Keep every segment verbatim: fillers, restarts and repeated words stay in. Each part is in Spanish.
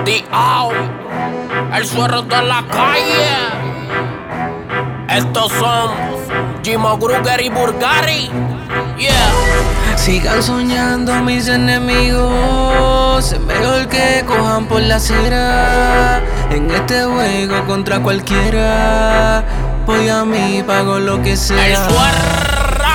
Diao, el suero de la calle. Estos son Jimo Kruger y Bulgari. Yeah. Sigan soñando mis enemigos, es mejor que cojan por la acera. En este juego contra cualquiera, voy a mí, pago lo que sea. El suero.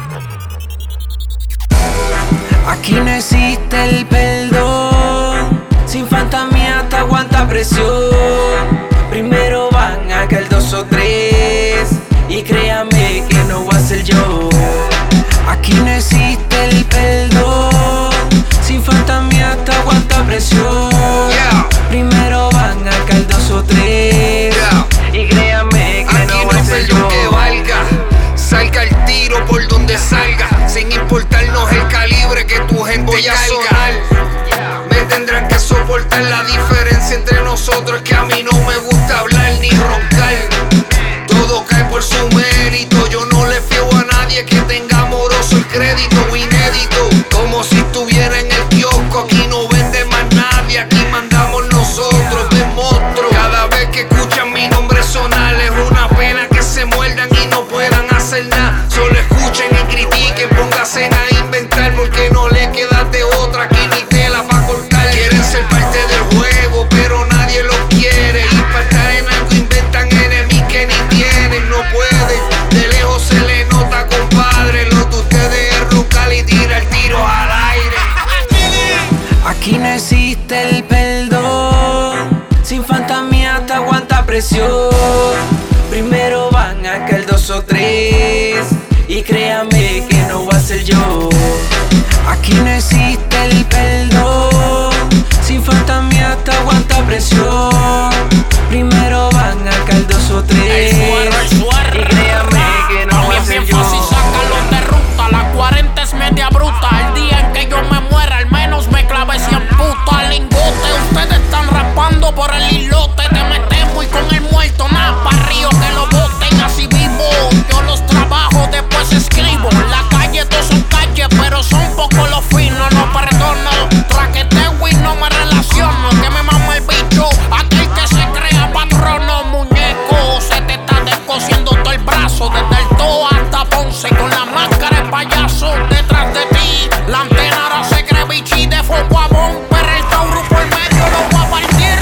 Aquí no existe el perdón, sin fantasía te aguanta presión. Primero van a caer dos o tres, y créame que no voy a ser yo. Aquí no existe el perdón, sin fantasía te aguanta presión. Yeah. Primero van a caer dos o tres, Yeah. y créame que Aquí no voy a no ser perdón yo. que valga, salga el tiro por donde salga, sin importarnos el calibre que tu gente voy a sonar. Me tendrán que soportar, la diferencia entre nosotros es que a mí no me gusta hablar ni roncar. Todo cae por su mérito, yo no le fío a nadie que tenga amoroso el crédito inédito. Como si estuviera en el kiosco, aquí no vende más nadie, aquí mandamos nosotros de monstruos. Cada vez que escuchan mi nombre sonar es una pena que se muerdan y no puedan hacer nada. Solo escuchen y critiquen, pónganse a inventar porque no le queda de otra, aquí ni tela pa' cortar. Quieren ser parte del juego pero nadie los quiere, y para estar en algo inventan enemigos que ni tienen. No pueden, de lejos se le nota, compadre. Lo de ustedes es roncar y tirar tiros al aire. Aquí no existe el perdón, sin fantasía te aguanta presión. Primero van a caer dos o tres, y créame que no voy a ser yo. Aquí no existe el perdón, sin fantasía te aguanta presión. Primero van a caer dos o tres, El suero, el suero. y créame que no voy a También ser bien yo. fácil sácalo de ruta. La cuarenta es media bruta. El día en que yo me muera, al menos me clave cien puta lingote. Ustedes están rapando por el islote. Te metemos y con el muerto nada pa' río que lo boten. Así vivo, yo los trabajo, después escribo. La calle todos son calles, pero son pocos los finos. No perdono, traqueteo y no me relaciono. Que me mama el bicho, aquel que se crea patrono. Muñeco, se te está descosiendo todo el brazo. Desde el toe hasta Ponce, con la máscara de payaso. Detrás de ti, la antena ahora se cree bichi. De fuego a bomber, el tauro por medio lo voy a partir.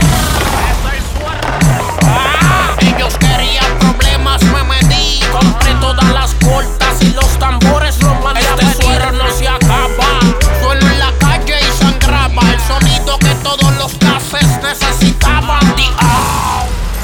Ah, ellos querían problemas, me metí. Compré todas las cortas y los tambores los mandé a pedir. Este suero no se acaba, sueno en la calle y sangraba. El sonido que todos los cases necesitaban. Diao.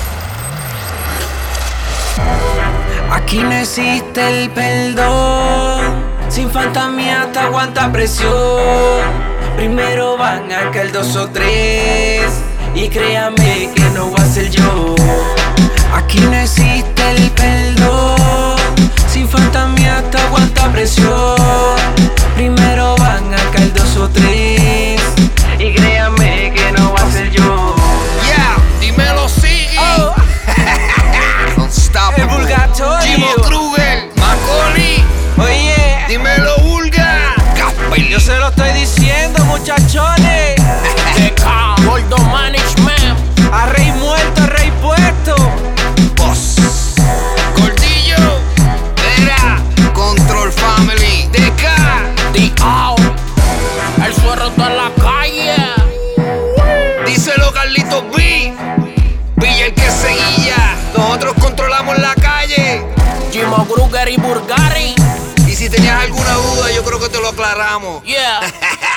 Aquí no existe el perdón, sin fantasía te aguanta presión. Primero van a caer dos o tres, y créame que no voy a ser yo. Aquí no existe el perdón, sin fantasía te aguanta presión. Primero van a caer dos o tres, y créame que no voy a ser yo. Yeah, dímelo Siggy. Oh. Unstoppable. El Bulgatorio. Jimo Kruger, Macaulay. Oye, Dímelo Bulga. Casper. yo se lo estoy diciendo, muchachones. D K, Gordo Management. A rey muerto, a rey puesto. Boss. Gordillo. Era Control Family. D K. Diao, el suero de la calle. Díselo Carlitos B. Villa el que seguía. Nosotros controlamos la calle. Jimo Kruger y Bulgari. Y si tenías alguna duda, yo creo que te lo aclaramos. Yeah.